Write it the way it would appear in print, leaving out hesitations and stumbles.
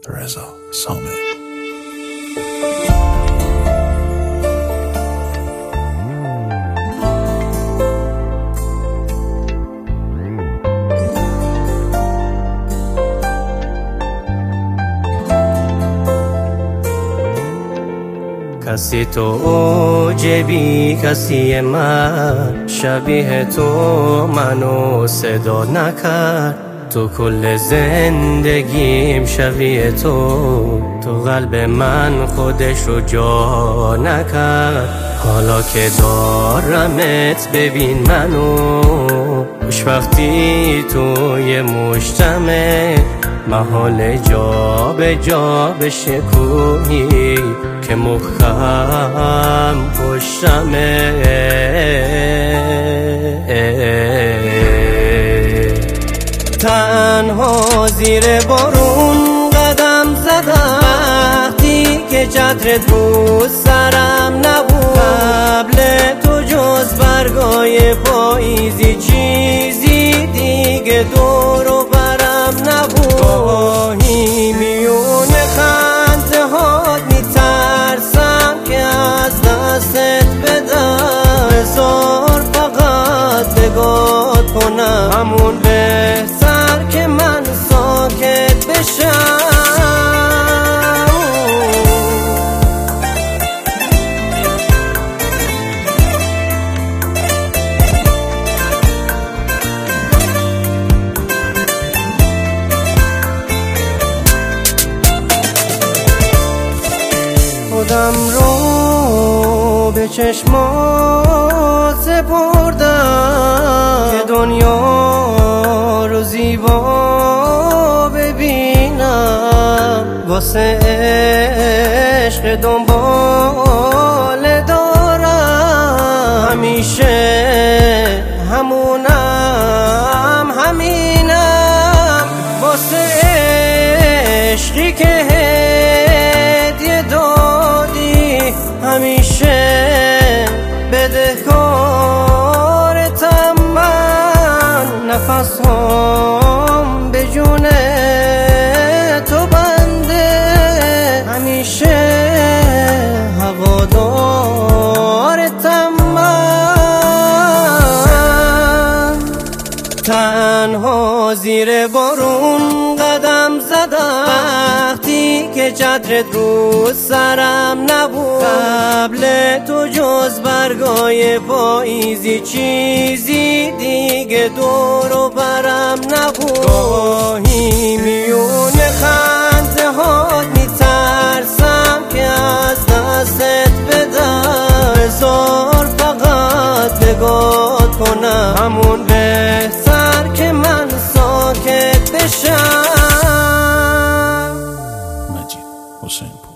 رضا سامه. کسی تو اوجبی کسی من، شبیه تو منو صدا نکرد. تو کل زندگیم شبیه تو قلب من خودشو جا نکرد. حالا که دارمت ببین منو، خوشبختی توی مجتمع، محال جا به جا بشه کوهی که مخم پشتمه. تنها زیر بارون قدم زدم وقتی که چترت رو سرم نبود. قبل تو جز برگای پاییزی چیزی دیگه دور و برم نبود. گاهی میون خنده هات میترسم که از دستت بدم. بذار فقط نگات کنم، همون بهتر که من ساکت بشم. خودم رو به چشمات سپردم که دنیا رو زیبا ببینم. واسه عشق دنبال دارم، همیشه همونم همینم. واسه عشقی که هدیه دادی همیشه بدهکارتم من. نفسام به جون تو بنده، همیشه هوادارتم من. تنها زیر بارون قدم زدم وقتی که چترت رو سرم نبود. قبل تو جز برگای پاییزی چیزی دیگه دور و برم نبود. گاهی میون خنده هات میترسم که از دستت بدم. بذار فقط نگات کنم، همون بهتر که من ساکت بشم. مجید حسین